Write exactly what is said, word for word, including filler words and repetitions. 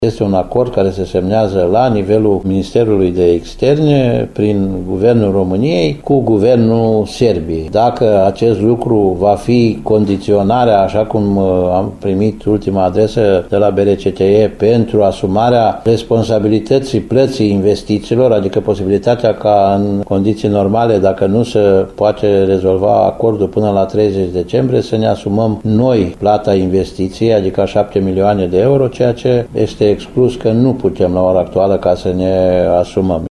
Este un acord care se semnează la nivelul Ministerului de Externe prin Guvernul României cu Guvernul Serbiei. Dacă acest lucru va fi condiționarea, așa cum am primit ultima adresă de la B R C T E, pentru asumarea responsabilității plății investițiilor, adică posibilitatea ca în condiții normale, dacă nu se poate rezolva acordul până la treizeci decembrie, să ne asumăm noi plata investiției, adică șapte milioane de euro, ceea ce este exclus că nu putem la ora actuală ca să ne asumăm.